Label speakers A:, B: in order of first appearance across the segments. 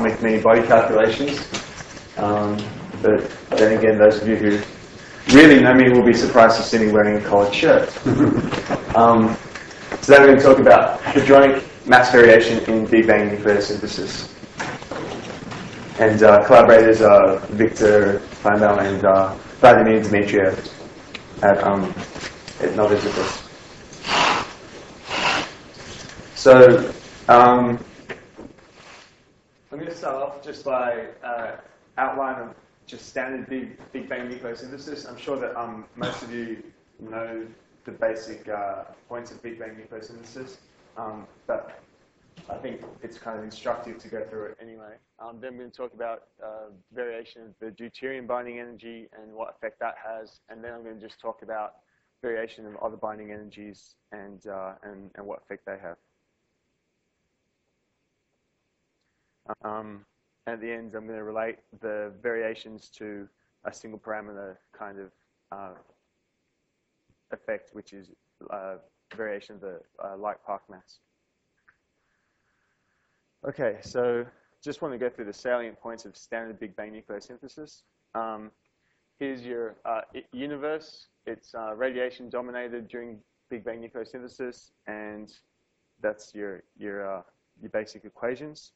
A: atomic mean body calculations. But then again, those of you who really know me will be surprised to see me wearing a collared shirt. Today we're going to talk about hadronic mass variation in Big Bang nucleosynthesis. And collaborators are Victor Feynman and Vladimir Dmitriev at Novosibirsk. So I'm going to start off just by outline of just standard Big Bang nucleosynthesis. I'm sure that most of you know the basic points of Big Bang nucleosynthesis, but I think it's kind of instructive to go through it anyway. Then we're going to talk about variation of the deuterium binding energy and what effect that has, and then I'm going to just talk about variation of other binding energies and what effect they have. At the end, I'm going to relate the variations to a single parameter kind of effect, which is variation of the Light-Park mass. Okay, so just want to go through the salient points of standard Big Bang nucleosynthesis. Here's your universe. It's radiation dominated during Big Bang nucleosynthesis, and that's your basic equations.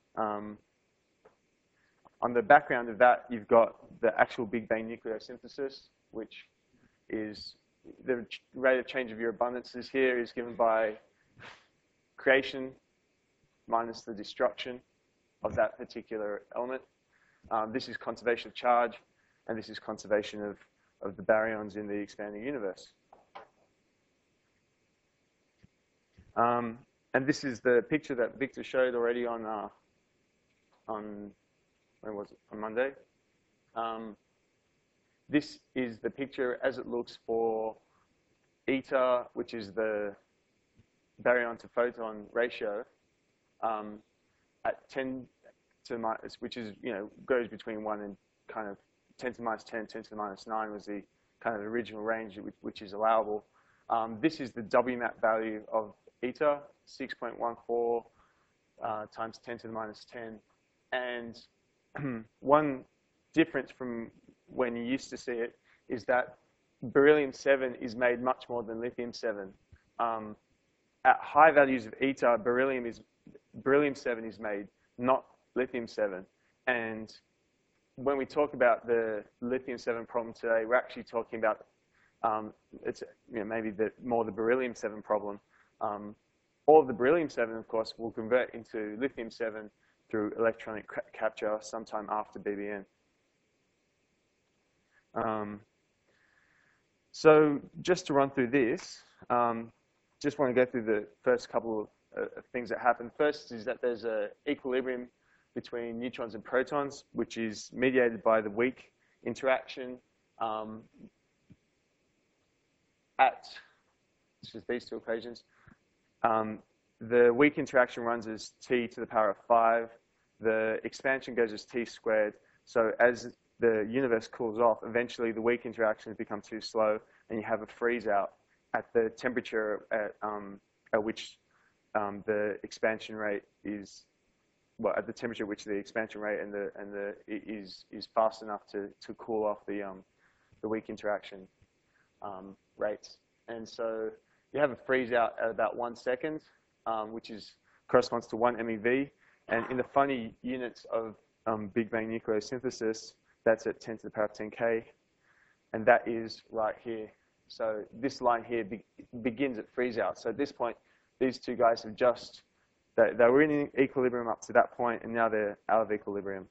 A: On the background of that, you've got the actual Big Bang nucleosynthesis, which is the rate of change of your abundances here is given by creation minus the destruction of that particular element. This is conservation of charge, and this is conservation of the baryons in the expanding universe. And this is the picture that Victor showed already on when was it? On Monday. This is the picture as it looks for eta, which is the baryon to photon ratio, at 10 to the minus, which is, goes between 1 and kind of 10 to the minus 10, 10 to the minus 9 was the kind of original range which is allowable. This is the WMAP value of eta, 6.14 times 10 to the minus 10. And one difference from when you used to see it is that beryllium-7 is made much more than lithium-7. At high values of eta, beryllium-7 is made, not lithium-7. And when we talk about the lithium-7 problem today, we're actually talking about it's maybe more the beryllium-7 problem. All of the beryllium-7, of course, will convert into lithium-7 through electronic capture sometime after BBN. So just to run through this, just want to go through the first couple of things that happen. First is that there's an equilibrium between neutrons and protons, which is mediated by the weak interaction this is these two equations. The weak interaction runs as t to the power of 5. The expansion goes as t squared. So as the universe cools off, eventually the weak interactions become too slow, and you have a freeze out at the temperature at which the expansion rate is, well, at the temperature at which the expansion rate is fast enough to cool off the weak interaction rates. And so you have a freeze out at about 1 second, which corresponds to 1 MeV. And in the funny units of Big Bang nucleosynthesis, that's at 10 to the power of 10 K. And that is right here. So this line here begins at freeze out. So at this point, these two guys have they were in equilibrium up to that point, and now they're out of equilibrium.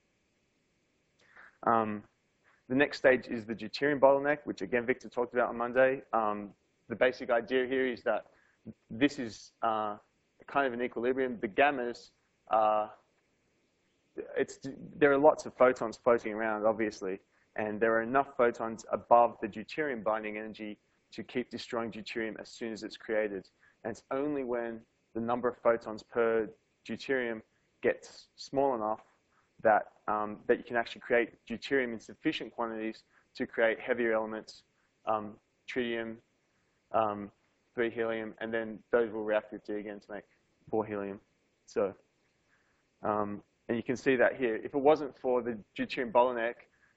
A: The next stage is the deuterium bottleneck, which again Victor talked about on Monday. The basic idea here is that this is kind of an equilibrium. The gammas, there are lots of photons floating around, obviously, and there are enough photons above the deuterium binding energy to keep destroying deuterium as soon as it's created. And it's only when the number of photons per deuterium gets small enough that that you can actually create deuterium in sufficient quantities to create heavier elements, tritium, 3 helium, and then those will react with D again to make 4 helium. So And you can see that here. If it wasn't for the deuterium bottleneck,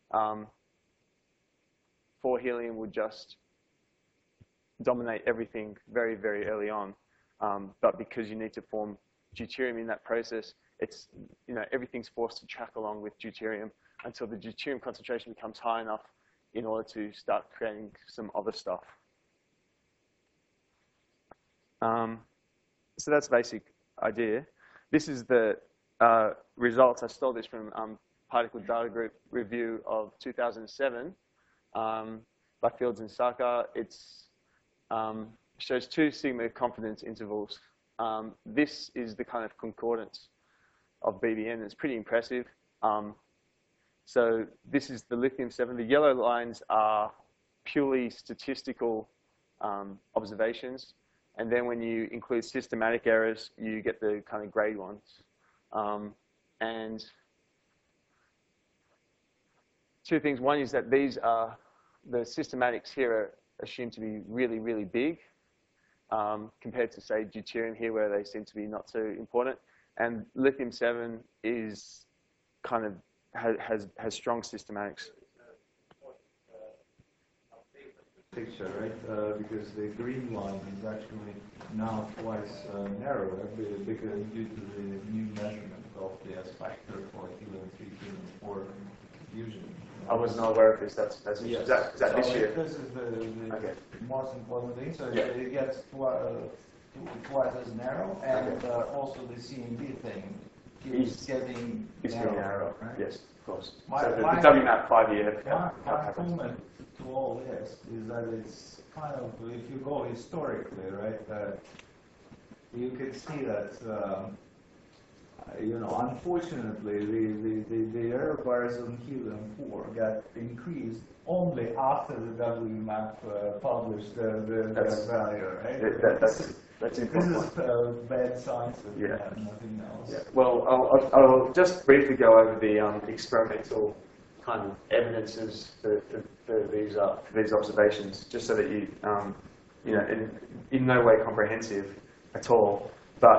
A: 4-helium would just dominate everything very, very early on. But because you need to form deuterium in that process, it's, everything's forced to track along with deuterium until the deuterium concentration becomes high enough in order to start creating some other stuff. So that's the basic idea. This is the results. I stole this from Particle Data Group review of 2007 by Fields and Saka. It shows 2 sigma confidence intervals. This is the kind of concordance of BBN. It's pretty impressive. So this is the lithium-7. The yellow lines are purely statistical observations. And then when you include systematic errors, you get the kind of grade ones. And 2 things. One is that these are, the systematics here are assumed to be really, really big compared to, say, deuterium here, where they seem to be not so important. And lithium-7 is kind of, has strong systematics.
B: Picture, right? Because the green line is actually now twice narrower because due to the new measurement of the S factor for helium-3, helium-4 fusion.
A: I was not aware of this. That's
B: yes.
A: Is that
B: so
A: this year?
B: This is the
A: okay.
B: most important thing. So
A: yeah.
B: it gets twice as narrow, and also the CMB thing is getting narrow. Right?
A: Yes, of course.
B: So
A: the WMAP 5-year.
B: My comment to all this is that it's kind of, if you go historically, right, you can see that, unfortunately, the error bars on helium-4 got increased only after the WMAP published the value, right?
A: That's important.
B: This is bad science,
A: yeah.
B: Nothing else.
A: Yeah. Well, I'll just briefly go over the experimental kind of evidences for these observations, just so that you, in no way comprehensive at all. But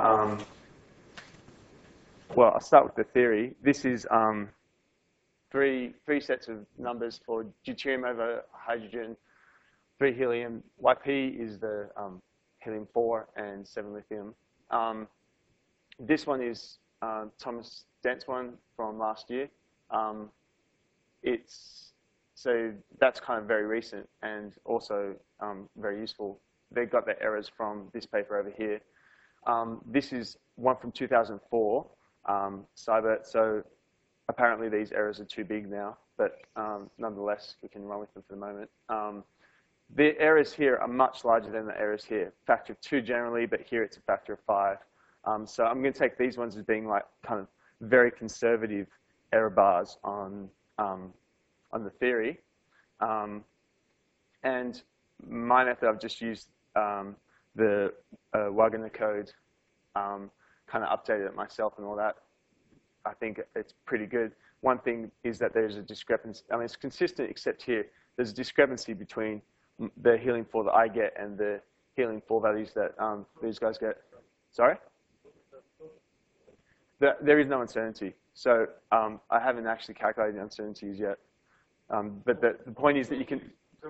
A: well, I'll start with the theory. This is three sets of numbers for deuterium over hydrogen, 3 helium. YP is the helium-4 and 7 lithium. This one is Thomas Dent's one from last year. So that's kind of very recent and also very useful. They got their errors from this paper over here. This is one from 2004, Seibert. So apparently these errors are too big now, but nonetheless, we can run with them for the moment. The errors here are much larger than the errors here. Factor of 2 generally, but here it's a factor of 5. So I'm going to take these ones as being like kind of very conservative error bars on the theory. And my method, I've just used the Wagner code, kind of updated it myself and all that. I think it's pretty good. One thing is that there's a discrepancy. I mean, it's consistent except here. There's a discrepancy between the helium-4 that I get and the helium-4 values that these guys get. Sorry? There is no uncertainty. So I haven't actually calculated the uncertainties yet. But the point is that you can...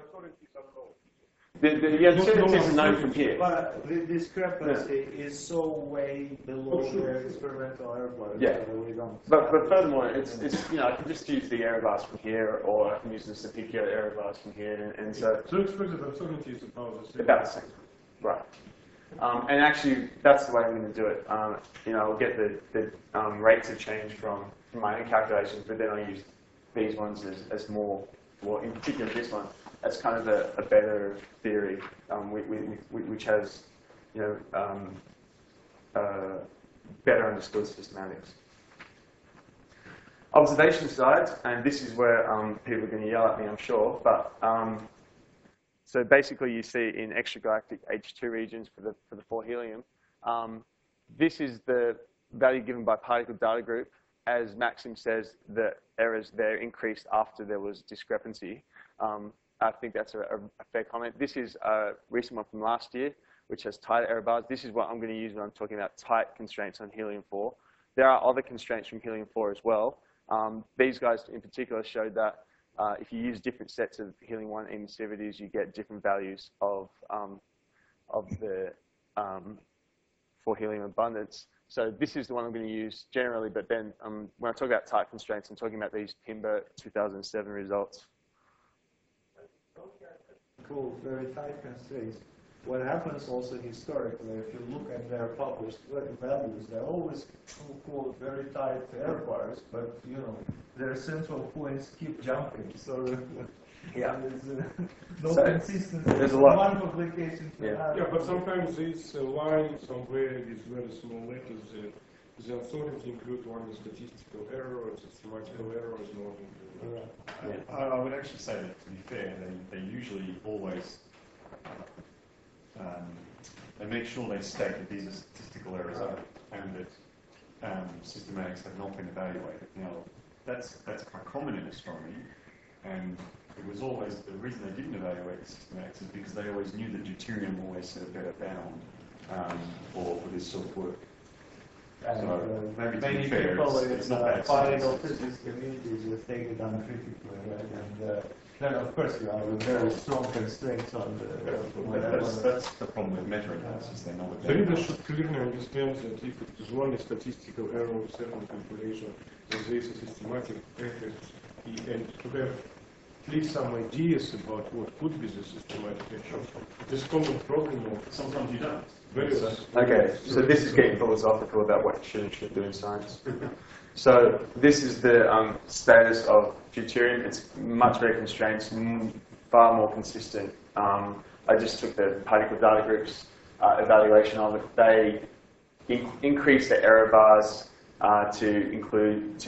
A: The uncertainties are known from here.
B: But the discrepancy is so way below the experimental error bars.
A: Yeah.
B: So we don't.
A: But furthermore, it's I can just use the error bars from here, or I can use the Sapicchio error bars from here, and so...
C: So expected uncertainty, suppose.
A: About the same. Right. And actually, that's the way I'm going to do it. I'll get the rates of change from my own calculations, but then I'll use these ones as more, well, in particular this one, as kind of a better theory, which has, better understood systematics. Observation side, and this is where people are going to yell at me, I'm sure, but so basically you see in extragalactic H2 regions for the 4 helium, this is the value given by Particle Data Group. As Maxim says, the errors there increased after there was discrepancy. I think that's a fair comment. This is a recent one from last year, which has tighter error bars. This is what I'm going to use when I'm talking about tight constraints on helium-4. there are other constraints from helium-4 as well. These guys in particular showed that if you use different sets of helium-1 emissivities, you get different values of the for helium abundance. So this is the one I'm going to use generally, but then when I talk about tight constraints, I'm talking about these Pimbert 2007 results.
B: Cool, very tight constraints. What happens also historically, if you look at their published values, they're always called very tight error bars, but you know their central points keep jumping. So
A: Yeah.
B: there's no
A: So,
B: consistency.
A: there's a lot.
B: One publication to
A: Yeah.
B: another.
C: Yeah, but sometimes this line somewhere with very small letters, the uncertainty include one statistical error or systematical error is not included.
D: I would actually say that, to be fair, they usually always they make sure they state that these are statistical errors and that systematics have not been evaluated. Now, that's quite common in astronomy, and it was always the reason they didn't evaluate the systematics is because they always knew that deuterium always set a better bound for this sort of work.
B: And
D: So, maybe to
B: many
D: be fair,
B: people
D: it's
B: in
D: not that
B: particle
D: serious.
B: physics communities will take it uncritically, right? And then, of course, you have a very strong constraints on the whatever.
D: That's the problem with meta analysis. They're not
C: The reader should clearly understand that if it is only statistical error of certain calculation, then there is a systematic effect, and to have at least some ideas about what could be the systematic effect. This common problem of
D: Sometimes you don't.
C: various...
A: Okay, so this is getting philosophical about what you should and shouldn't do in science. So this is the status of deuterium. It's much very constrained, far more consistent. I just took the particle data group's evaluation of it. They increased the error bars to include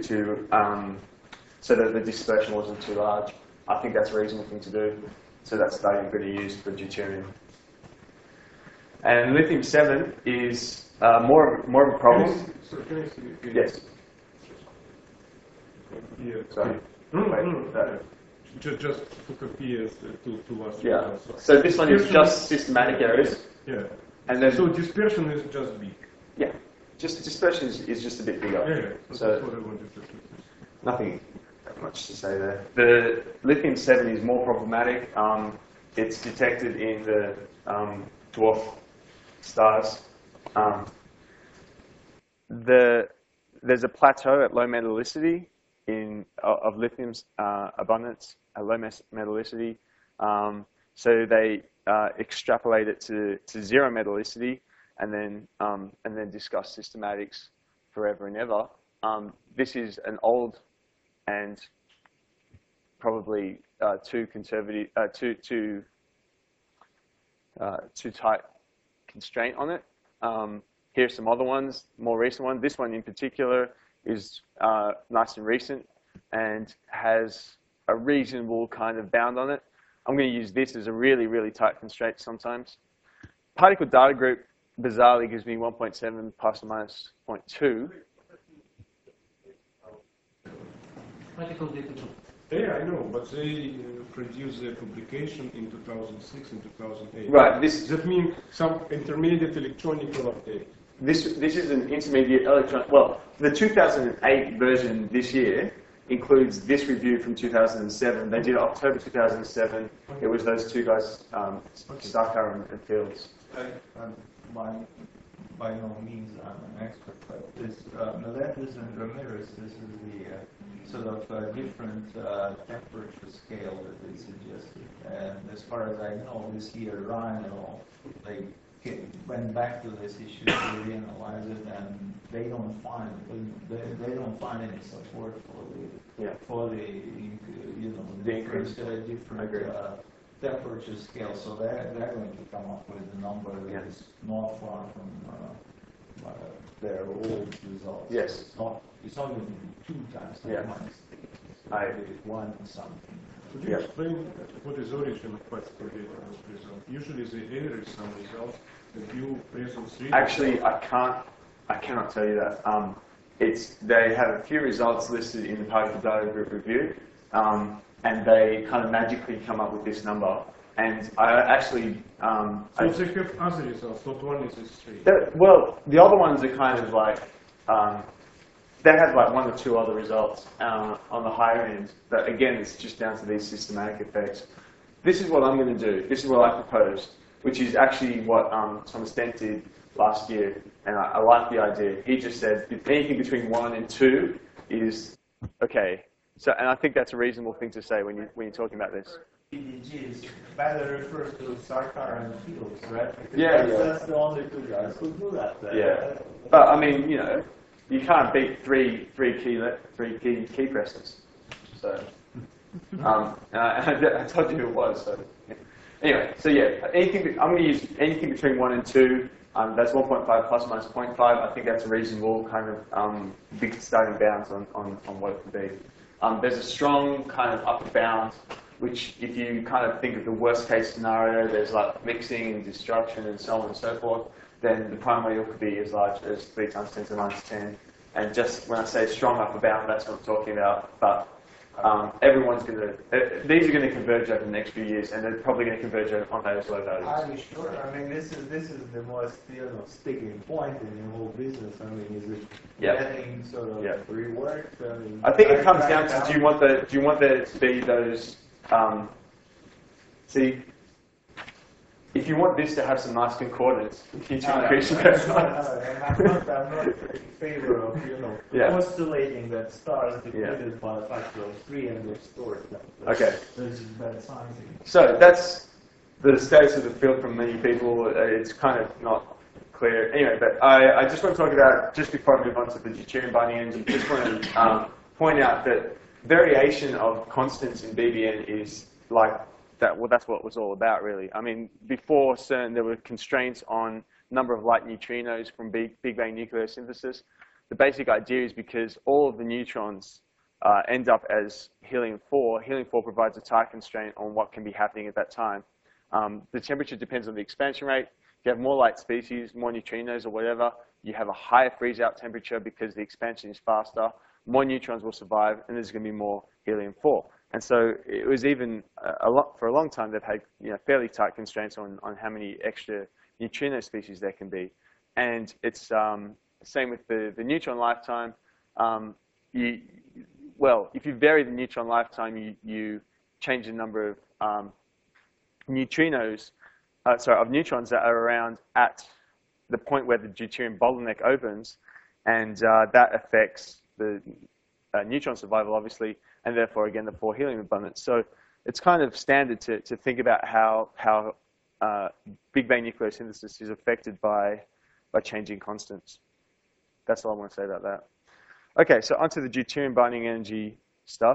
A: so that the dispersion wasn't too large. I think that's a reasonable thing to do. So that's the value I'm going to use for deuterium. And lithium-7 is more of a problem.
C: So can I see?
A: Yes.
C: Yeah.
A: Sorry.
C: Just to compare to last
A: Yeah.
C: results.
A: So this one is just systematic errors,
C: Yeah.
A: and then
C: So dispersion is just big.
A: yeah, just dispersion is just a bit bigger.
C: Yeah.
A: So
C: That's what I wanted to say.
A: nothing much to say there. The lithium-7 is more problematic. It's detected in the dwarf stars. There's a plateau at low metallicity of lithium's abundance at low metallicity. So they extrapolate it to zero metallicity, and then discuss systematics forever and ever. This is an old and probably too conservative, too tight constraint on it. Here's some other ones, more recent ones. This one in particular is nice and recent and has a reasonable kind of bound on it. I'm going to use this as a really, really tight constraint sometimes. Particle data group bizarrely gives me 1.7 plus or minus 0.2.
E: Particle data group.
C: Yeah, I know, but they produced their publication in 2006 and 2008.
A: Right.
C: Does that mean some intermediate electronic update?
A: This is an intermediate electron. Well, the 2008 version this year includes this review from 2007. They did October 2007. It was those two guys, Starker and Fields.
B: By no means I'm an expert, but this Melendez and Ramirez, this is the sort of different temperature scale that they suggested. And as far as I know, this year Ryan and all, they went back to this issue to reanalyze it, and they don't find any support for the different temperature scale. So they're going to come up with a number that is not far from their old results.
A: Yes.
B: It's not going to be 2 times minus 1 something.
C: Could you explain what is origin of particle data result? Usually the error is some result that you present 3.
A: Actually, I cannot tell you that. They have a few results listed in the particle data group review, and they kind of magically come up with this number. And I actually...
C: so they have other results, not only these 3.
A: Well, the other ones are kind of like They had like one or two other results on the higher end. But again, it's just down to these systematic effects. This is what I'm going to do. This is what I proposed, which is actually what Thomas Dent did last year, and I like the idea. He just said anything between 1 and 2 is okay. So, and I think that's a reasonable thing to say when you're talking about this.
B: PDGs better refers to Sarkar and Fields, right? Because
A: Yeah,
B: that's the only two guys who do that.
A: Yeah, but I mean, you know, you can't beat three key presses. So, I told you who it was. So, yeah. Anyway, so yeah, I'm going to use anything between 1 and 2. That's 1.5 plus minus 0.5. I think that's a reasonable kind of big starting bounds on what it could be. There's a strong kind of upper bound, which if you kind of think of the worst case scenario, there's like mixing and destruction and so on and so forth, then the primary yield could be as large as 3 times 10 to the minus 10. And just when I say strong upper bound, that's what I'm talking about. But everyone's going to, these are going to converge over the next few years, and they're probably going to converge on those low values.
B: Are you sure? I mean, this is the most sticking point in your whole business. I mean, is it getting sort of reworked?
A: I think it comes down to do you want there to be those see. If you want this to have some nice concordance, you need to increase your
B: I'm not in favor of postulating that stars depleted by a factor of 3 and restored them.
A: Okay.
B: This is bad science.
A: So that's the status of the field from many people. It's kind of not clear. Anyway, but I just want to talk about, just before I move on to the deuterium binding energy, just want to point out that variation of constants in BBN is like that. Well, that's what it was all about, really. I mean, before CERN, there were constraints on number of light neutrinos from Big Bang nucleosynthesis. The basic idea is because all of the neutrons end up as helium-4. Helium-4 provides a tight constraint on what can be happening at that time. The temperature depends on the expansion rate. If you have more light species, more neutrinos or whatever, you have a higher freeze-out temperature because the expansion is faster. More neutrons will survive, and there's going to be more helium-4. And so it was even for a long time they've had fairly tight constraints on how many extra neutrino species there can be. And it's same with the neutron lifetime. If you vary the neutron lifetime, you change the number of neutrons that are around at the point where the deuterium bottleneck opens, and that affects the neutron survival, obviously, and therefore, again, the poor helium abundance. So it's kind of standard to think about how Big Bang nucleosynthesis is affected by changing constants. That's all I want to say about that. Okay, so onto the deuterium binding energy stuff.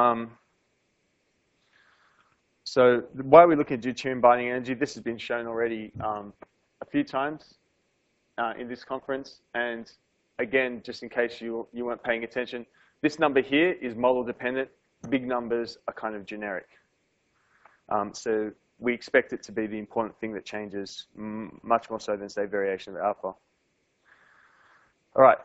A: So why are we looking at deuterium binding energy? This has been shown already a few times in this conference. And again, just in case you weren't paying attention, this number here is model dependent. Big numbers are kind of generic. So we expect it to be the important thing that changes much more so than, say, variation of alpha. All right.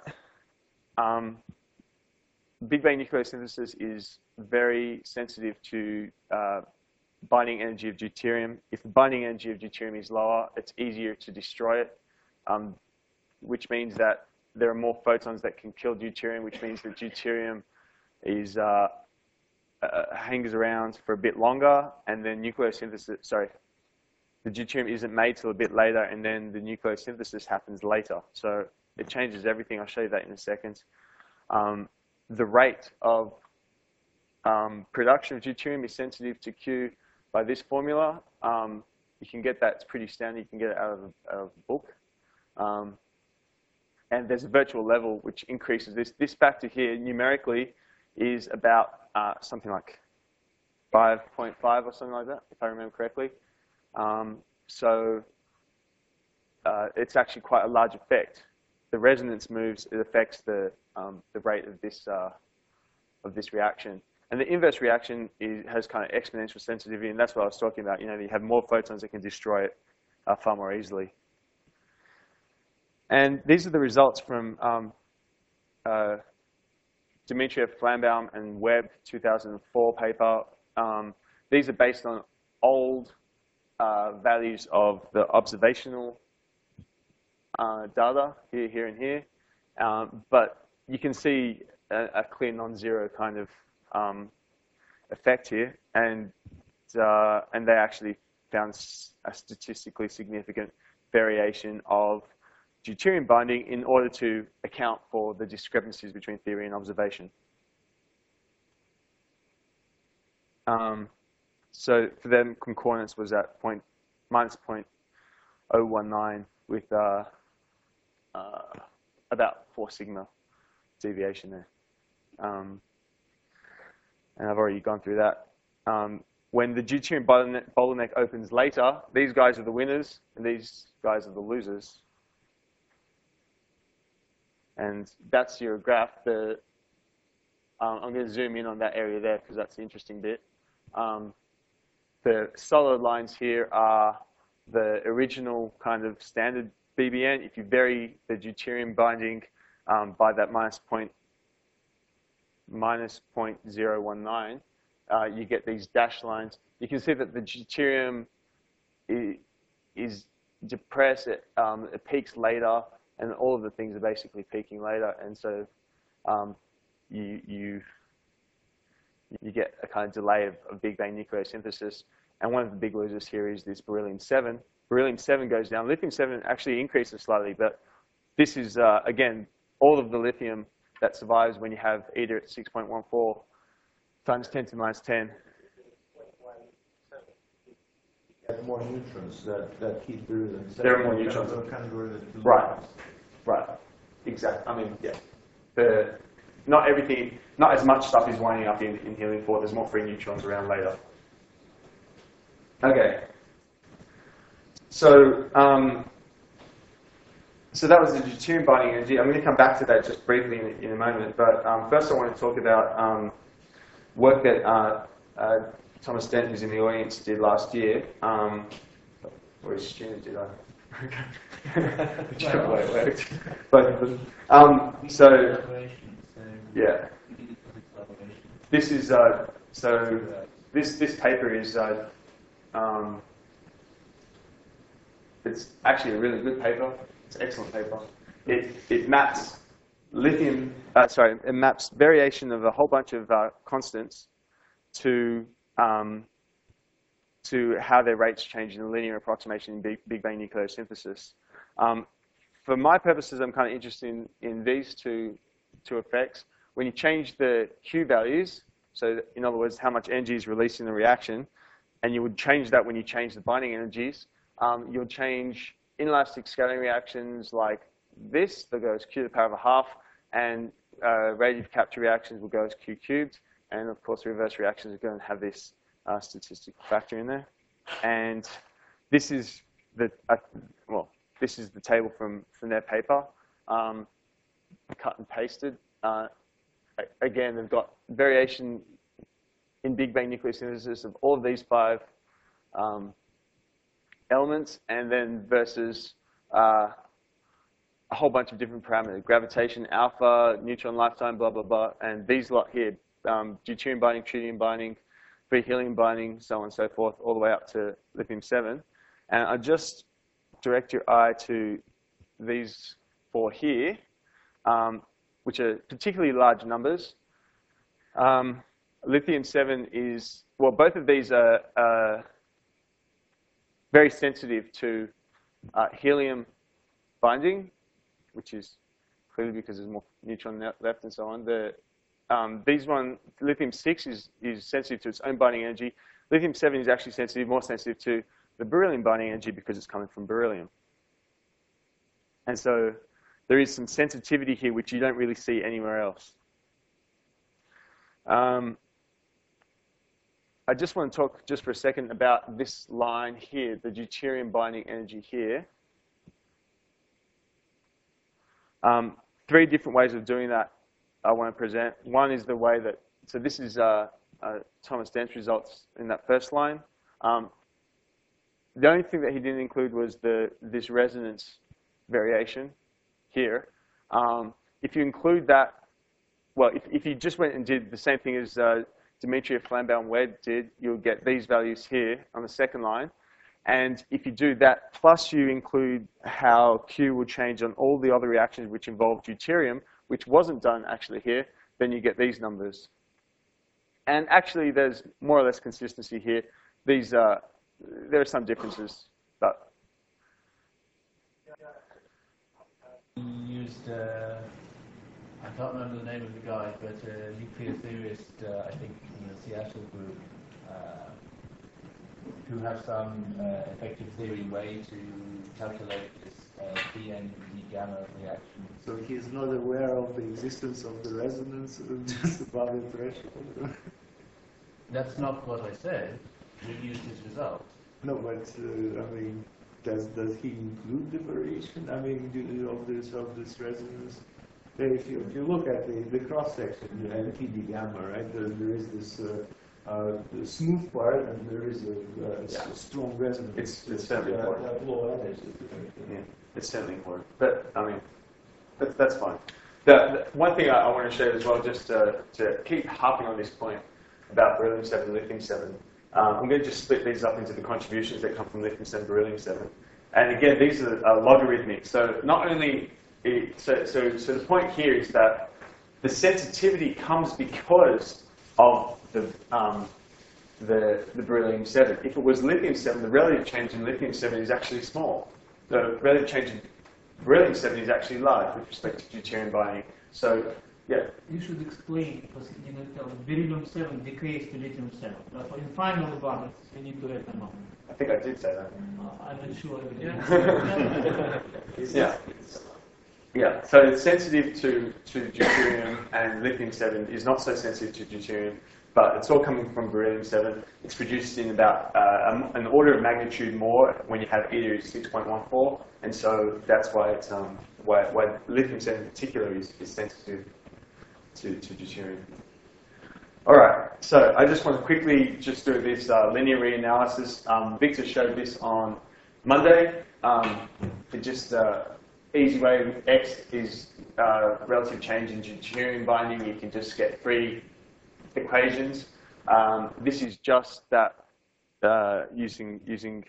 A: Big Bang nucleosynthesis is very sensitive to binding energy of deuterium. If the binding energy of deuterium is lower, it's easier to destroy it, which means that there are more photons that can kill deuterium, which means that deuterium is hangs around for a bit longer, and then the deuterium isn't made till a bit later, and then the nucleosynthesis happens later. So it changes everything. I'll show you that in a second. The rate of production of deuterium is sensitive to Q by this formula. You can get that. It's pretty standard. You can get it out of the book. And there's a virtual level which increases this. This factor here numerically is about something like 5.5 or something like that, if I remember correctly. So it's actually quite a large effect. The resonance moves, it affects the rate of this reaction. And the inverse reaction has kind of exponential sensitivity, and that's what I was talking about. You have more photons that can destroy it far more easily. And these are the results from Dmitriev, Flambaum, and Webb 2004 paper. These are based on old values of the observational data here, and here. But you can see a clear non-zero kind of effect here, and they actually found a statistically significant variation of deuterium binding in order to account for the discrepancies between theory and observation. So for them, concordance was at minus 0.019 with about 4 sigma deviation there. And I've already gone through that. When the deuterium bottleneck opens later, these guys are the winners, and these guys are the losers. And that's your graph. I'm going to zoom in on that area there because that's the interesting bit. The solid lines here are the original kind of standard BBN. If you vary the deuterium binding by that minus 0.019, you get these dashed lines. You can see that the deuterium is depressed. It peaks later, and all of the things are basically peaking later. And so you get a kind of delay of Big Bang nucleosynthesis. And one of the big losers here is this beryllium-7. Beryllium-7 goes down. Lithium-7 actually increases slightly, but this is, again, all of the lithium that survives when you have ITER at 6.14 times 10 to the minus 10.
B: There are more neutrons that keep beryllium.
A: There are more neutrons. Right. Right. Exactly. I mean, yeah. Not everything, not as much stuff is winding up in helium-4. There's more free neutrons around later. Okay. So, so that was the deuterium binding energy. I'm going to come back to that just briefly in a moment. But first I want to talk about work that Thomas Dent, who's in the audience, did last year. Or his student did, Wait. But, so, yeah. This is, so this paper is, it's actually a really good paper. It's an excellent paper. It maps lithium, it maps variation of a whole bunch of constants to how their rates change in a linear approximation in Big Bang nucleosynthesis. For my purposes, I'm kind of interested in these two effects. When you change the Q values, so in other words, how much energy is released in the reaction, and you would change that when you change the binding energies, you'll change inelastic scattering reactions like this, that goes Q to the power of a half, and radiative capture reactions will go as Q cubed, and of course reverse reactions are going to have this statistical factor in there. And this is the this is the table from their paper, cut and pasted. Again, they've got variation in Big Bang nucleosynthesis of all of these 5 elements, and then versus a whole bunch of different parameters: gravitation, alpha, neutron lifetime, blah blah blah, and these lot here: deuterium binding, tritium binding, free helium binding, so on and so forth, all the way up to lithium-7. And I just direct your eye to these 4 here, which are particularly large numbers. Lithium-7 is, well, both of these are very sensitive to helium binding, which is clearly because there's more neutron left and so on. These one, lithium-6 is sensitive to its own binding energy. Lithium-7 is actually more sensitive to the beryllium binding energy because it's coming from beryllium. And so there is some sensitivity here which you don't really see anywhere else. I just want to talk just for a second about this line here, the deuterium binding energy here. 3 different ways of doing that I want to present. One is the way that, so this is Thomas Dent's results in that first line. The only thing that he didn't include was this resonance variation here. If you include that, well, if you just went and did the same thing as Dimitriev, Flambeau, and Webb did, you'll get these values here on the second line. And if you do that, plus you include how Q will change on all the other reactions which involve deuterium, which wasn't done actually here, then you get these numbers. And actually, there's more or less consistency here. These there are some differences, but
E: He used, I can't remember the name of the guy, but a nuclear theorist, I think from the Seattle group, who have some effective theory way to calculate this DN D gamma reaction.
B: So he's not aware of the existence of the resonance just above the threshold.
E: That's not what I said. We used his result.
B: No, but I mean, does he include the variation? I mean, of this resonance. If you look at the cross section and TD gamma, right? There is this the smooth part, and there is a strong resonance.
A: it's certainly important.
B: Low energy.
A: Yeah, it's certainly important. But I mean, that's fine. The one thing I want to show as well, just to keep harping on this point about beryllium-7 and lithium-7, I'm going to just split these up into the contributions that come from lithium-7 beryllium-7. And again, these are logarithmic. So not only, so the point here is that the sensitivity comes because of the beryllium-7. If it was lithium-7, the relative change in lithium-7 is actually small. The relative change in beryllium-7 is actually large with respect to deuterium binding. So, yeah.
F: You should explain, because you know, tell beryllium-7 decays to lithium-7. But in final balance, we need to write them up.
A: I think I did say that.
F: I'm not sure.
A: Yeah. Yeah, so it's sensitive to deuterium, and lithium-7 is not so sensitive to deuterium, but it's all coming from beryllium-7. It's produced in about an order of magnitude more when you have EDA is 6.14, and so that's why it's why lithium-7 in particular is sensitive to deuterium. All right, so I just want to quickly just do this linear reanalysis. Victor showed this on Monday. It just easy way, X is relative change in deuterium binding. You can just get three equations. This is just that using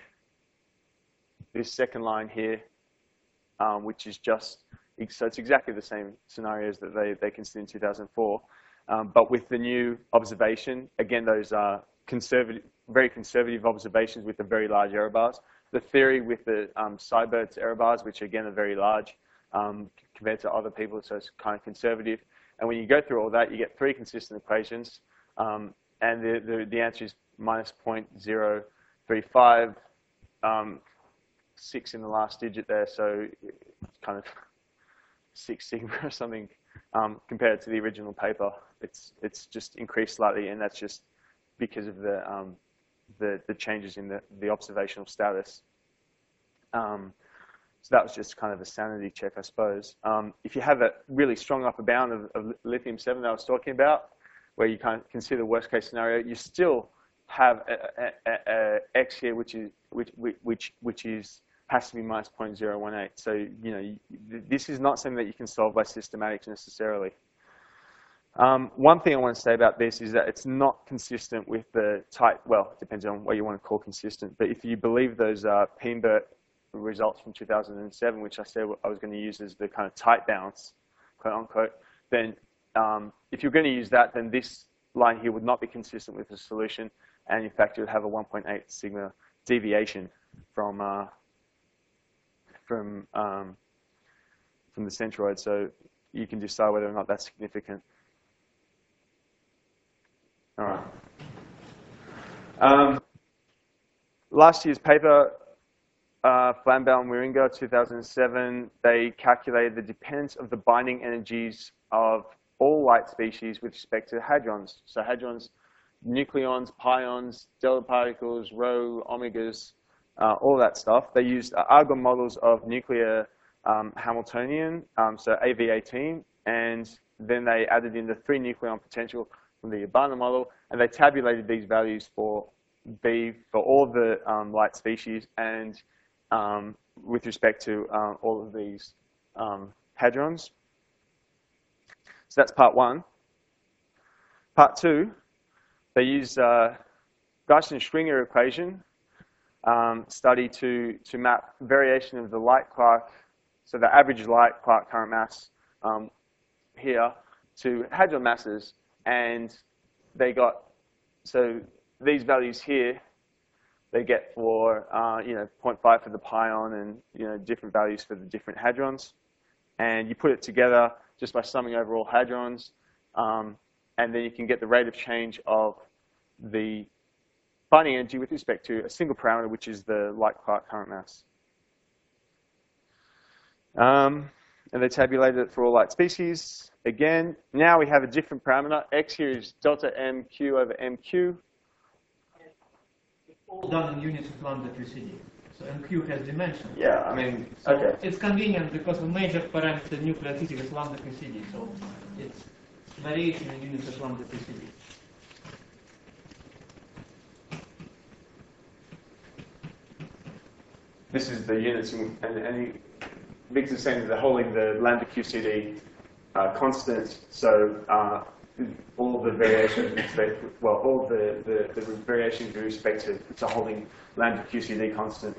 A: this second line here, which is just, so it's exactly the same scenarios that they considered in 2004. But with the new observation, again, those are very conservative observations with the very large error bars. The theory with the Seibert's error bars, which again are very large compared to other people, so it's kind of conservative. And when you go through all that, you get three consistent equations, and the answer is minus 0.035, 6 in the last digit there, so it's kind of 6 sigma or something compared to the original paper. It's just increased slightly, and that's just because of the changes in the observational status. So that was just kind of a sanity check, I suppose. If you have a really strong upper bound of lithium-7 that I was talking about, where you kind of consider the worst case scenario, you still have a X here, which has to be minus 0.018. So you know this is not something that you can solve by systematics necessarily. One thing I want to say about this is that it's not consistent with the type, well, it depends on what you want to call consistent, but if you believe those Peinbert results from 2007, which I said I was going to use as the kind of tight bounce, quote unquote, then if you're going to use that, then this line here would not be consistent with the solution, and in fact you would have a 1.8 sigma deviation from the centroid, so you can decide whether or not that's significant. All right. Last year's paper, Flambeau and Wieringa, 2007, they calculated the dependence of the binding energies of all light species with respect to hadrons. So hadrons, nucleons, pions, delta particles, rho, omegas, all that stuff. They used Argonne models of nuclear Hamiltonian, so AV18, and then they added in the 3 nucleon potential from the Urbana model, and they tabulated these values for B for all the light species and with respect to all of these hadrons. So that's part 1. Part 2, they use Geisen-Schwinger equation study to map variation of the light quark, so the average light quark current mass here, to hadron masses, and they got, so these values here, they get for 0.5 for the pion, and different values for the different hadrons, and you put it together just by summing over all hadrons, and then you can get the rate of change of the binding energy with respect to a single parameter, which is the light quark current mass. And they tabulated it for all light species. Again, now we have a different parameter. X here is delta MQ over MQ.
F: It's all done in units of lambda QCD. So MQ has dimensions.
A: Yeah, I mean,
F: So
A: okay.
F: it's convenient because the major parameter in nuclear physics is lambda QCD. So it's variation in units of lambda QCD.
A: This is the units, and Victor's saying that they're holding the lambda QCD constant, so all the variations with respect, well, all the variations with respect to holding lambda QCD constant.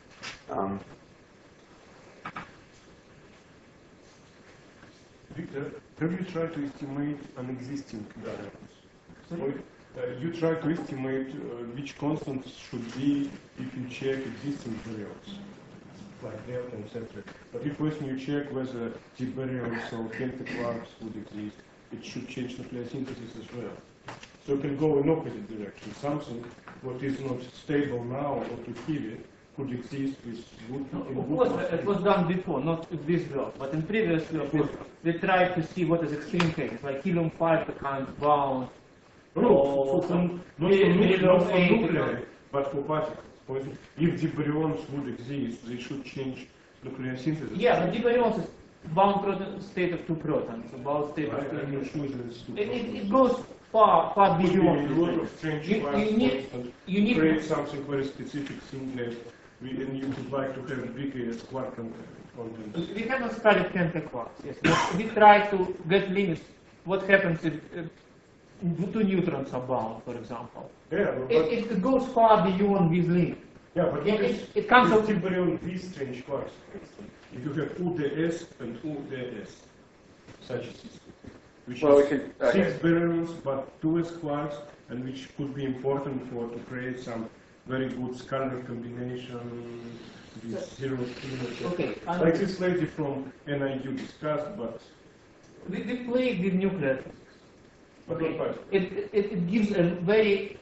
C: Victor, have you tried to estimate an existing variables? You try to estimate which constants should be if you check existing variables, like delta, etc. But if first you check whether the baryons or pentaquarks would exist, it should change nucleosynthesis as well. So it can go in opposite direction. Something what is not stable now or too heavy could exist with good.
F: Of course, it was done before, not in this work, but in previous work, we tried to see what is extreme cases, like helium-5 becomes bound.
C: No, not for nuclei, but for particles. If the baryons would exist, they should change nucleosynthesis.
F: Yeah, but the baryons is bound proton state of 2 protons, a bound state of 2
C: I'm not
F: neutrons.
C: sure that it's too
F: It goes far beyond.
C: a lot of strange quarks,
F: you need
C: create something very specific singlet, and you would like to have bigger quark contents.
F: We haven't studied pentaquarks, yes. But we try to get limits. What happens if 2 neutrons are bound, for example?
C: Yeah, but
F: It goes far beyond this limit.
C: yeah, but
F: Yeah,
C: because
F: it comes
C: it's
F: up.
C: baryon these strange quarks, for instance. If you have UDS and UDS, such a system, which
A: Well,
C: is
A: we could, okay.
C: 6 baryons but 2s quarks, and which could be important to create some very good scalar combination with zero spin.
F: Okay,
C: Like this lady from NIU discussed, but
F: we played with nuclear physics.
C: not quite.
F: It gives a very,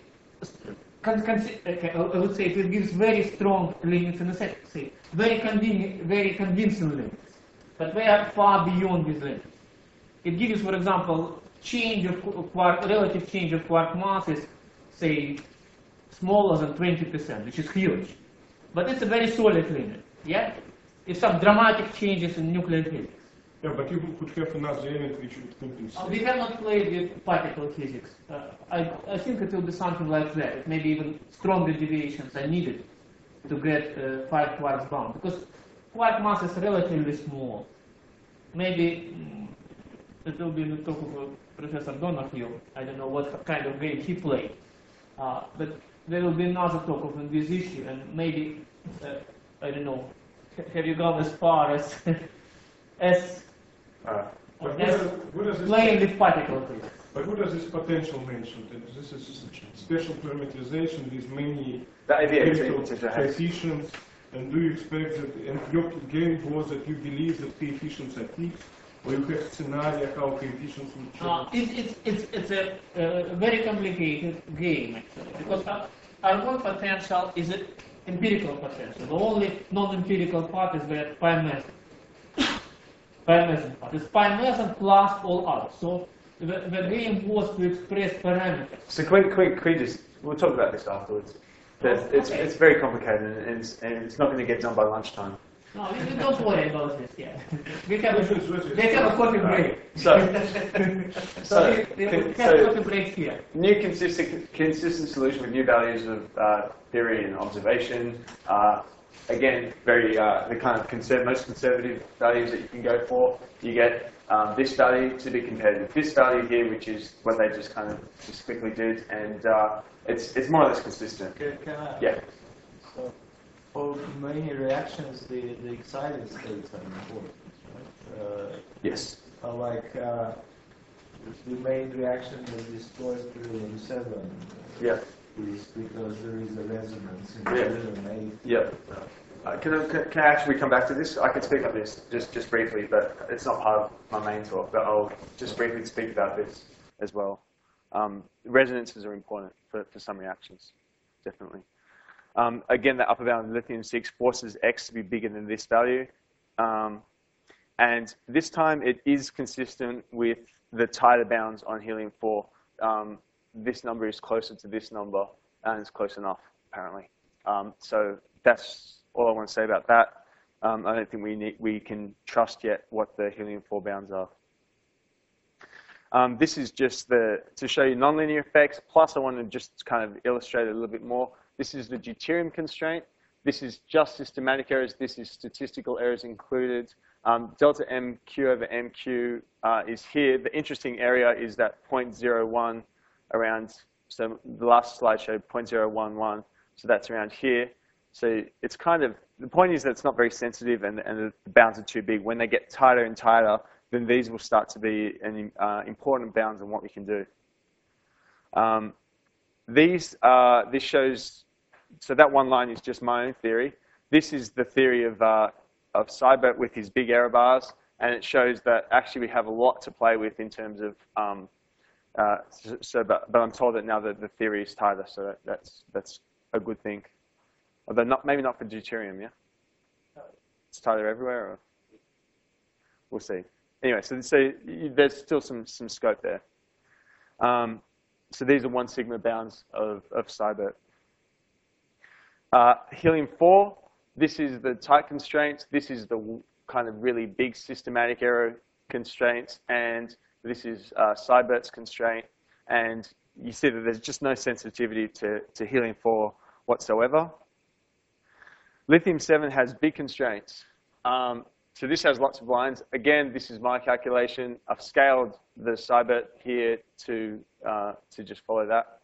F: I would say it gives very strong limits in a sense, very convincing limits, but they are far beyond these limits. It gives, for example, change of quark, relative change of quark masses, say, smaller than 20%, which is huge. But it's a very solid limit, yeah? If some dramatic changes in nuclear physics.
C: Yeah, but you could have another element which could be
F: We have not played with particle physics. I think it will be something like that. Maybe even stronger deviations are needed to get 5 quarks bound, because quark mass is relatively small. Maybe it will be the talk of Professor Donahue. I don't know what kind of game he played, but there will be another talk of this issue, and maybe I don't know. Have you gone as far as
C: But
F: as
C: what does this
F: playing with particle physics?
C: But what does this potential mention? That this is special parameterization with many
A: The idea is
C: critical
A: to have
C: coefficients. And do you expect that? And your game was that you believe that coefficients are fixed, or you have scenario how coefficients will change.
F: It's a very complicated game, actually, because our potential is an empirical potential. The only non-empirical part is the pi method. Pi method part. It's pi method plus all others. So the game was to express parameters.
A: So can we just, we'll talk about this afterwards. It's very complicated, and it's not going to get done by lunchtime.
F: No, you don't worry about this yet. They have a coffee break.
A: So
F: they have coffee break here.
A: New consistent solution with new values of theory and observation. Again, very the kind of most conservative values that you can go for. You get this value to be compared with this value here, which is what they just quickly did, and it's more or less consistent.
E: Can I?
A: Yeah.
G: So for many reactions, the excited states are important, right?
A: Yes.
G: The main reaction that destroys beryllium-7
A: Yeah.
G: is because there is a resonance in
A: Yeah.
G: beryllium-8.
A: Yeah. Can I actually come back to this? I can speak on this just briefly, but it's not part of my main talk. But I'll just briefly speak about this as well. Resonances are important for some reactions, definitely. Again, the upper bound of lithium-6 forces X to be bigger than this value. And this time it is consistent with the tighter bounds on helium-4. This number is closer to this number, and it's close enough, apparently. So that's all I want to say about that. I don't think we can trust yet what the helium-4 bounds are. This is just to show you nonlinear effects, plus I want to just kind of illustrate it a little bit more. This is the deuterium constraint. This is just systematic errors. This is statistical errors included. Delta MQ over MQ is here. The interesting area is that 0.01 around, so the last slide showed 0.011, so that's around here. So it's kind of, the point is that it's not very sensitive and the bounds are too big. When they get tighter and tighter, then these will start to be an important bounds on what we can do. This shows, so that one line is just my own theory. This is the theory of Seibert with his big error bars, and it shows that actually we have a lot to play with in terms of, but I'm told that now that the theory is tighter, so that's a good thing. Although maybe not for deuterium, yeah? It's tighter everywhere, or? We'll see. Anyway, so there's still some scope there. So these are 1 sigma bounds of Seibert. Helium-4, this is the tight constraints. This is the kind of really big systematic error constraints, and this is Seibert's constraint. And you see that there's just no sensitivity to helium-4 whatsoever. Lithium-7 has big constraints. So this has lots of lines. Again, this is my calculation. I've scaled the Seibert here to just follow that.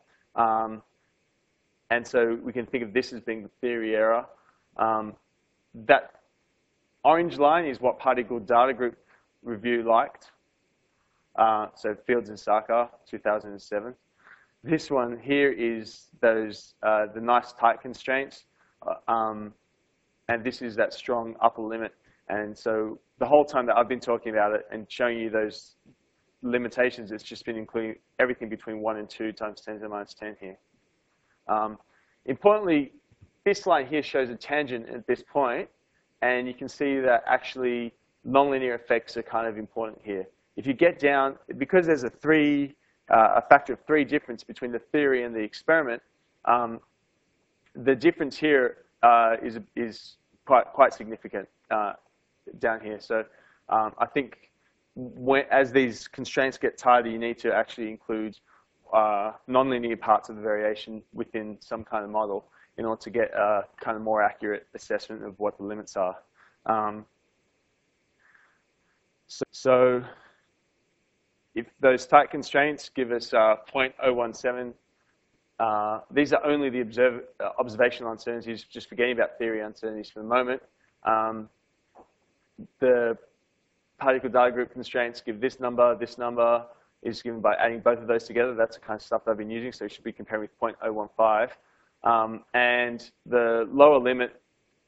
A: And so we can think of this as being the theory error. That orange line is what Particle Data Group Review liked. So Fields and Sarkar, 2007. This one here is those the nice tight constraints. And this is that strong upper limit. And so the whole time that I've been talking about it and showing you those limitations, it's just been including everything between 1 and 2 times 10 to the minus 10 here. Importantly, this line here shows a tangent at this point, and you can see that actually nonlinear effects are kind of important here. If you get down, because there's a factor of 3 difference between the theory and the experiment, the difference here is quite significant down here. So I think as these constraints get tighter, you need to actually include nonlinear parts of the variation within some kind of model in order to get a kind of more accurate assessment of what the limits are. So if those tight constraints give us 0.017, these are only the observational uncertainties, just forgetting about theory uncertainties for the moment. The particle data group constraints give this number is given by adding both of those together. That's the kind of stuff that I've been using, so you should be comparing with 0.015. And the lower limit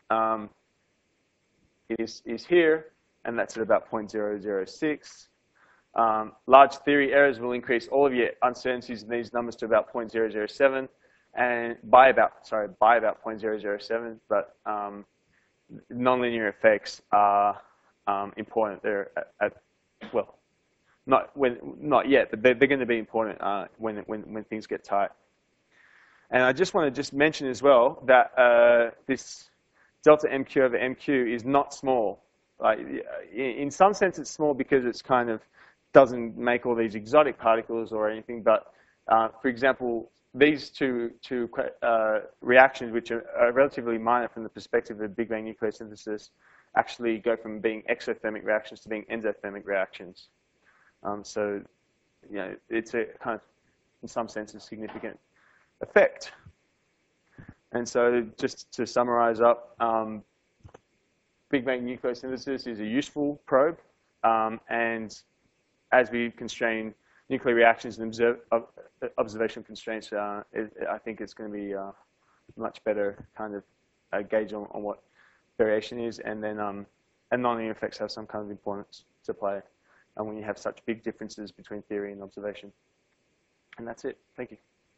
A: is here, and that's at about 0.006. Large theory errors will increase all of your uncertainties in these numbers to about 0.007, and by about 0.007. But nonlinear effects are important. They're well, not yet, but they're going to be important when things get tight. And I just want to mention as well that this delta MQ over MQ is not small. Like, in some sense, it's small because it's kind of doesn't make all these exotic particles or anything. But for example, these two reactions, which are relatively minor from the perspective of Big Bang nucleosynthesis, actually go from being exothermic reactions to being endothermic reactions. So, you know, it's a kind of, in some sense, a significant effect. And so just to summarize up, Big Bang nucleosynthesis is a useful probe. And as we constrain nuclear reactions and observation constraints, I think it's going to be a much better kind of gauge on what variation is. And then and nonlinear effects have some kind of importance to play when you have such big differences between theory and observation. And that's it. Thank you.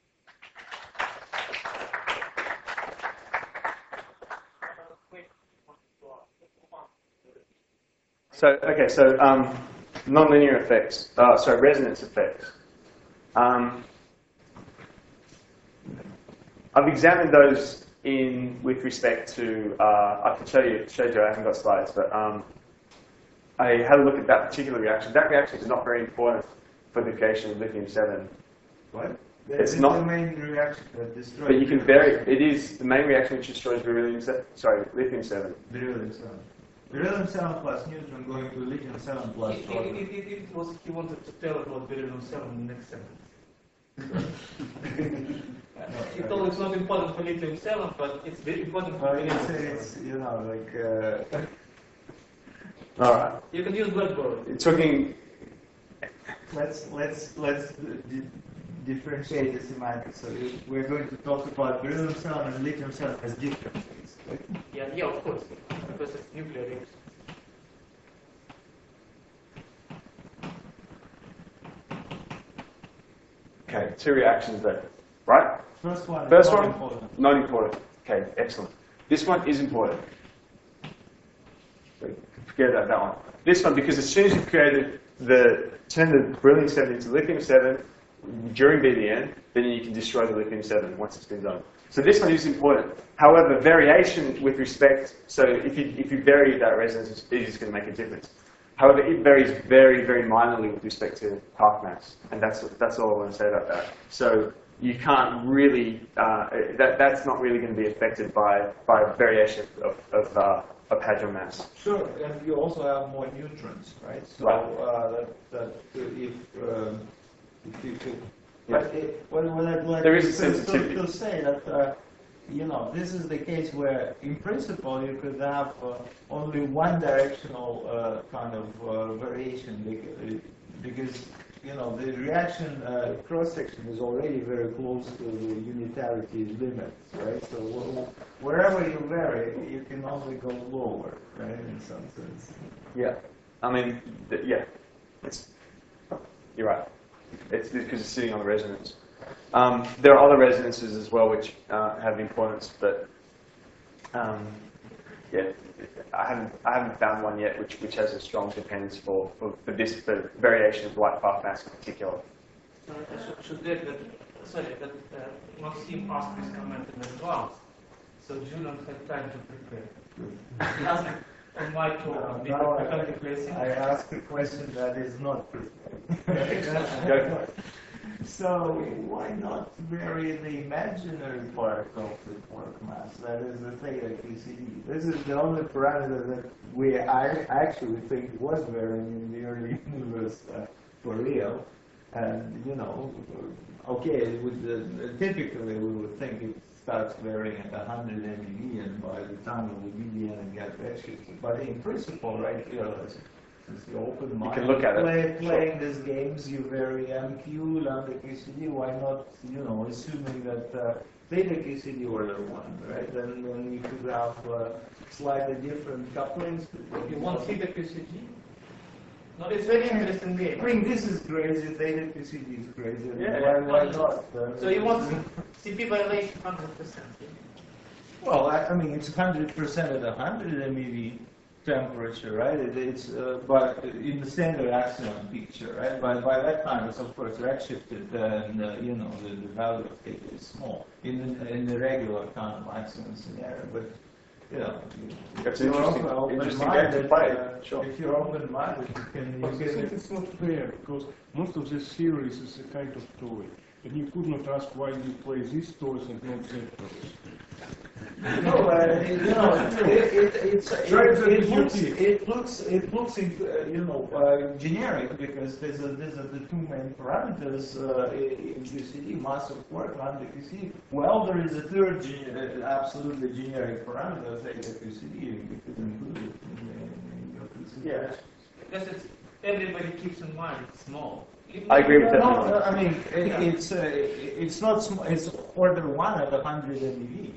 A: So, okay, so nonlinear effects, sorry, resonance effects. I've examined those with respect to, I can show you, I haven't got slides, but I had a look at that particular reaction. That reaction is not very important for the creation of lithium-7.
B: What?
A: It's not
B: the main reaction that destroys.
A: But you can vary, it is the main reaction which destroys lithium-7.
B: Beryllium-7. Beryllium-7 plus neutron going to lithium-7 plus proton.
F: It was he wanted to tell about beryllium-7 in the next sentence. He told it's not important for lithium-7, but it's very important for beryllium-7.
B: It's you know, like...
A: All right.
F: You can use Blackboard.
A: It's talking...
B: Let's differentiate the semantics. So we're going to talk about beryllium-7 and lithium-7 as different things. Right?
F: Yeah, of course, because it's nuclear reaction.
A: Okay, two reactions there, right?
B: First one
A: important. Not important. Okay, excellent. This one is important. Forget about that one. This one, because as soon as you've turned the beryllium-7 into lithium-7 during BBN, then you can destroy the lithium-7 once it's been done. So this one is important. However, variation with respect, so if you vary that resonance, it is going to make a difference. However, it varies very, very minorly with respect to half mass, and that's all I want to say about that. So you can't really, that's not really going to be affected by variation of hadron mass.
B: Sure, and you also have more neutrons, right? So if you could.
A: Yeah.
B: But what I'd like
A: there is
B: to say that you know, this is the case where, in principle, you could have only one directional kind of variation because you know the reaction cross section is already very close to the unitarity limits, right? So wherever you vary, you can only go lower, right? In some sense.
A: Yeah, I mean, yeah, you're right. It's because it's sitting on the resonance. There are other resonances as well which have importance, but yeah, I haven't found one yet which has a strong dependence for variation of light path mass in particular.
F: I should add that Maxime asked this comment in advance, so Julian had time to prepare. He asked on my talk,
B: I asked a question that is not prepared. So why not vary the imaginary part of the quark mass, that is the theta QCD? This is the only parameter that I actually think was varying in the early universe for real. And, you know, okay, typically we would think it starts varying at 100 MeV, and by the time of the BBN and get redshifted. But in principle, right here, since you open mind,
A: you can look at
B: playing these games, you vary MQ, lambda QCD, why not, you know, assuming that theta QCD order 1, right? Then you could have slightly different couplings.
F: You want theta QCD? No, it's very interesting game.
B: I mean, this is crazy, theta QCD is crazy.
F: Yeah,
B: why not?
F: So you want CP violation 100%?
B: Well, I mean, it's 100% at 100 MeV temperature, right? It's but in the standard axion picture, right? By that time, it's of course redshifted, and you know the value of theta is small in the regular kind of axion scenario. But you know,
A: it's interesting game to play. Sure.
B: If you're open-minded, you can.
C: But I think it's not fair because most of this series is a kind of toy, and you could not ask why you play these toys and not that toys.
G: No, it looks generic because there's the two main parameters in QCD, mass of work, lambda QCD. Well, there is a third absolutely generic parameter, theta QCD. You could include it in your QCD.
F: Yeah, because everybody keeps in mind it's small.
A: I agree with that.
G: No, I mean it's not small. It's order 1 at 100 MeV.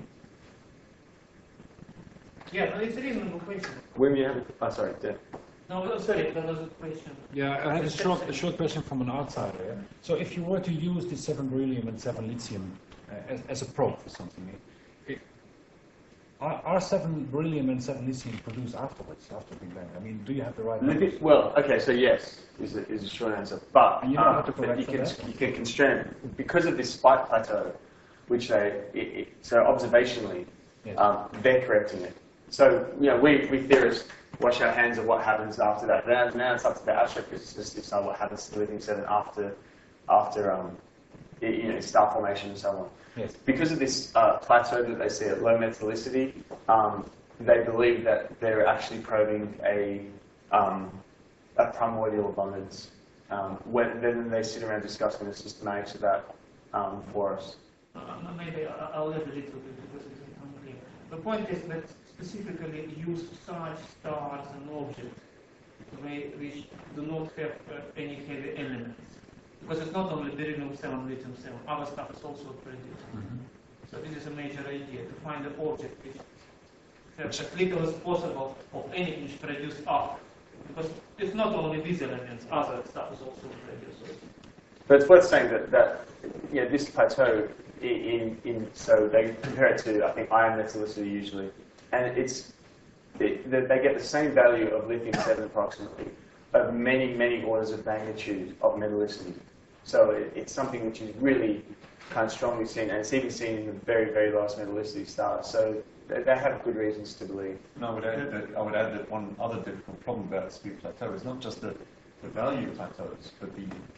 F: Yeah, but it's a reasonable question.
A: When you have, oh, sorry, Dan.
F: No, sorry, there was a question.
H: Yeah, I have a short question from an outsider. Yeah? So if you were to use the 7 beryllium and 7 lithium as a probe for something, are 7 beryllium and 7 lithium produced afterwards, after Big Bang? I mean, do you have the right numbers?
A: Well, okay, so yes is a short answer, but
H: And you don't have to correct
A: you
H: for
A: can
H: that?
A: you can constrain it because of this spike plateau, which so observationally
H: Yes.
A: they're correcting it. So we theorists wash our hands of what happens after that. Now it's up to the astrophysicists to decide what happens to lithium-7 after star formation and so on.
H: Yes.
A: Because of this plateau that they see at low metallicity, they believe that they're actually probing a primordial abundance. Then they sit around discussing the systematics of that for us.
F: Maybe I'll leave a little bit because it's unclear. The point is that specifically use such stars and objects which do not have any heavy elements. Because it's not only beryllium-7, lithium-7, other stuff is also produced. So this is a major idea, to find an object which has as little as possible of anything which produced after. Because it's not only these elements, other stuff is also produced.
A: But it's worth saying that this plateau, so they compare it to, I think, iron metallicity usually, and they get the same value of lithium-7 approximately, of many orders of magnitude of metallicity. So it's something which is really kind of strongly seen, and it's even seen in the very, very lowest metallicity stars. So they have good reasons to believe.
D: No, I would add that one other difficult problem about the speed plateau is not just the value plateaus, but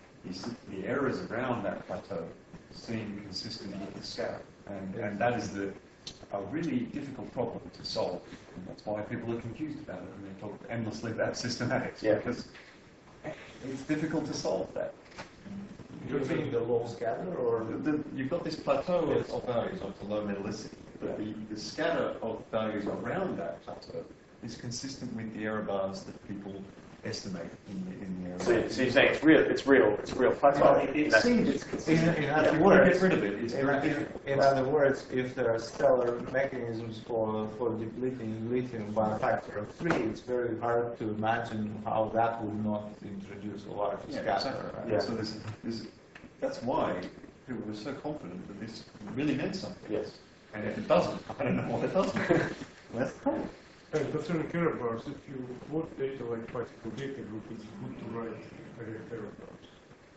D: the errors around that plateau seem consistent with the scatter, and that is a really difficult problem to solve, and that's why people are confused about it, and they talk endlessly about systematics, because it's difficult to solve that.
G: You're thinking the low scatter, or
D: You've got this plateau of values of the low metallicity, but the scatter of values around that plateau is consistent with the error bars that people estimate in the error.
A: So you're saying it's real plateau.
G: it seems in other
D: You want to
G: words.
D: get rid of it. It's very difficult.
G: In other words, if there are stellar mechanisms for depleting lithium by a factor of 3, it's very hard to imagine how that would not introduce a large scatter.
D: Exactly.
G: Right?
A: Yeah.
D: So that's why people were so confident that this really meant something.
A: Yes.
D: And if it doesn't, I don't know what it does. That's the problem.
C: And concerning error bars, if you want data like particle data group, it's good to write correct error bars.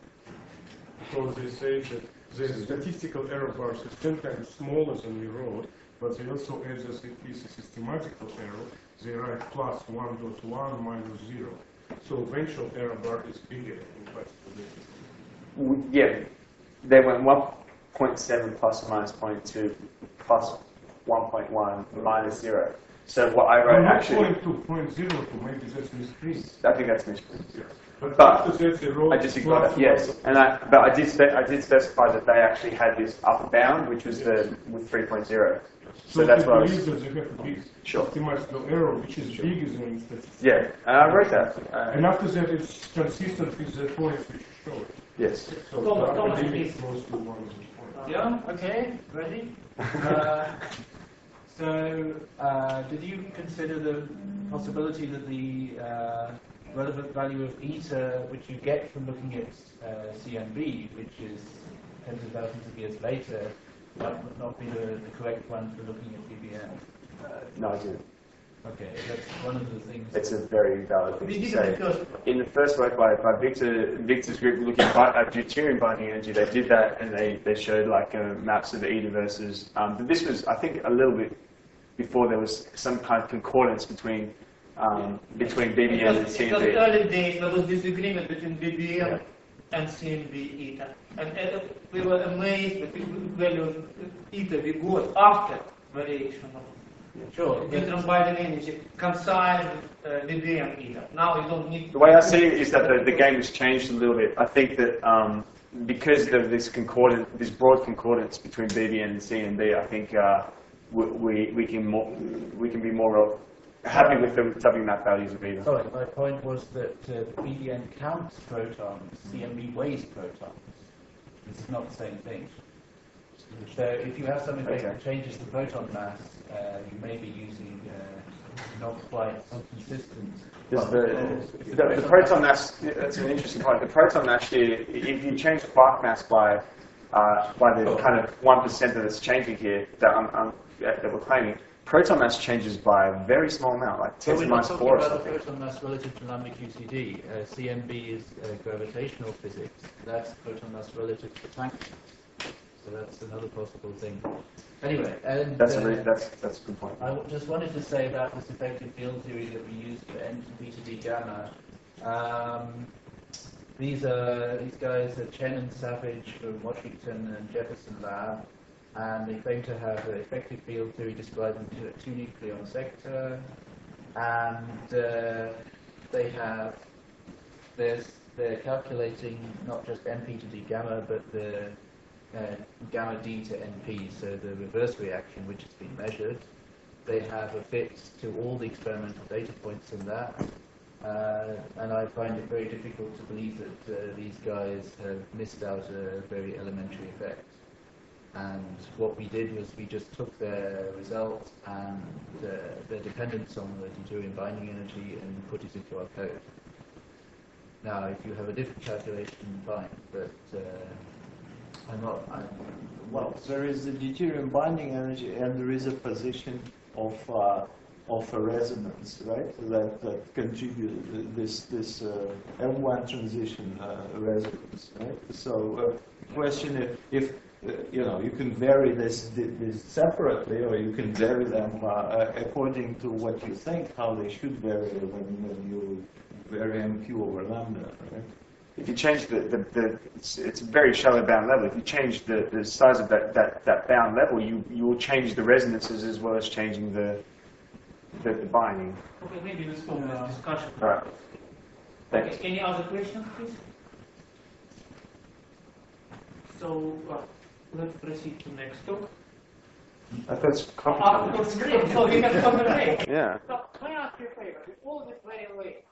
C: Because they say that the statistical error bars is 10 times smaller than we wrote, but they also add as it is a systematical error, they write plus 1.1 minus 0. So eventual error bar is bigger in particle data.
A: Yeah, they went 1.7 plus or minus 0.2 plus 1.1 minus 0. So what I wrote actually,
C: 0.2, maybe that's misprint.
A: I think that's misprint.
C: But
A: But
C: after that they wrote
A: I disagree with
C: plus
A: that, yes. But I did specify that they actually had this upper bound, which was with 3.0. So that's what I was.
C: believe that they have a big
A: Sure.
C: systematical error, which is bigger than statistical.
A: Yeah, and I wrote that.
C: And after that, it's consistent with the points which you showed.
A: Yes.
C: So
F: Thomas,
C: the academic
F: please.
C: goes to one of the points.
E: Yeah, okay, ready? Did you consider the possibility that the relevant value of eta, which you get from looking at CMB, which is tens of thousands of years later, might not be the correct one for looking at BBM?
A: No, I didn't.
E: Okay, that's one of the things.
A: It's a very valid thing
F: We
A: to
F: did
A: say.
F: it because
A: In the first work by Victor's group looking at deuterium binding energy, they did that and they showed like maps of eta versus. But this was, I think, a little bit before there was some kind of concordance between BBM and
F: it was
A: CMB.
F: early days, there was disagreement between BBM
A: Yeah.
F: and CMB eta. And we were amazed that the value of eta we got after variation of neutron binding energy coincide with VBM either. Now you don't need.
A: The way I see it is that the game has changed a little bit. I think that because of this broad concordance between BBN and CMB, I think we can be more happy with the WMAP values of either.
E: Sorry, my point was that BBN counts protons, CMB weighs protons. This is not the same thing. So if you have something that changes the proton mass, you may be using not quite consistent.
A: The proton mass, that's an interesting point. The proton mass here, if you change quark mass by the kind of 1% that it's changing here, that we're claiming, proton mass changes by a very small amount, like 10 to the minus 4 or
E: about
A: something.
E: the proton mass relative to lambda QCD. CMB is gravitational physics. That's proton mass relative to Planck. So that's another possible thing. Anyway, and
A: That's a good point.
E: I just wanted to say about this effective field theory that we use for N to beta D gamma. These guys are Chen and Savage from Washington and Jefferson Lab, and they claim to have an effective field theory describing a 2-nucleon sector, and they're calculating not just NP to D gamma, but the gamma D to NP, so the reverse reaction which has been measured. They have a fit to all the experimental data points in that, and I find it very difficult to believe that these guys have missed out a very elementary effect. And what we did was we just took their results and their dependence on the deuterium binding energy and put it into our code. Now, if you have a different calculation, fine, but
G: well, there is the deuterium binding energy, and there is a position of a resonance, right? That contribute this M1 transition resonance, right? So, question if you can vary this separately, or you can vary them according to what you think how they should vary when you vary MQ over lambda, right?
A: If you change it's a very shallow bound level. If you change the size of that bound level, you will change the resonances as well as changing the binding.
F: Okay, maybe we'll stop this discussion.
A: All right. Thanks.
F: Okay, any other questions, please? So let's proceed to next talk.
A: I thought it's
F: After the break, so we can stop the break.
A: Yeah.
F: So, can I ask you a favor? We all this very late.